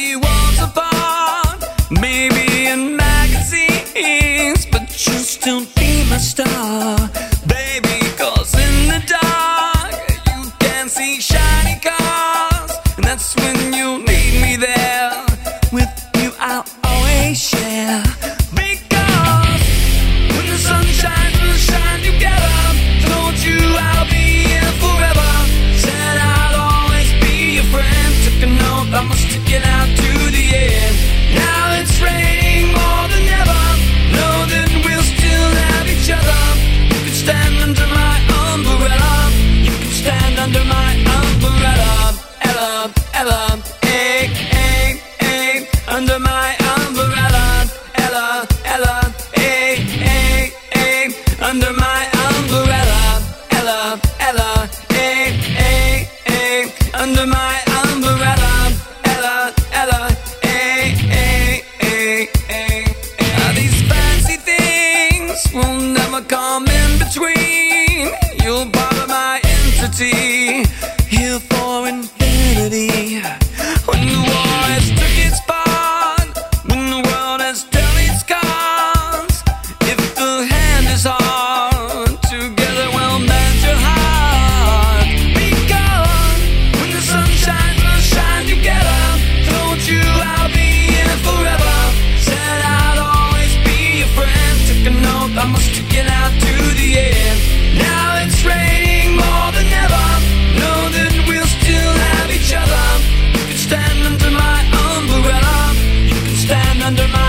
be worlds apart, maybe in magazines, but you'll still be my star, baby. 'Cause in the dark you can see shiny cars, and that's when you'll need me there. With you I'll always share, because when the sun shines, we'll shine together. Told you I'll be here forever. Said I'll always be your friend. Took an oath I must stick it out to the end. Now it's raining more than ever. Know that we'll still have each other. You can stand under my umbrella. You can stand under my umbrella. Ella, Ella, hey, hey, hey. Under my umbrella. Ella, Ella, hey, hey, hey. Under my umbrella. Ella, Ella, hey, hey, hey. Under my umbrella. Ella, Ella, hey, hey, hey, hey, hey. These fancy things will never come in between. You're part of my entity, here for infinity. When the war has took its part, when the world has dealt its cards, if the hand is hard, together we'll mend your heart. Be gone when the sun shines, we'll shine together. Told you I'll be here forever. Said I'll always be your friend. Took an oath I must stick it out to the end. Now it's raining more than ever. Know that we'll still have each other. You can stand under my umbrella. You can stand under my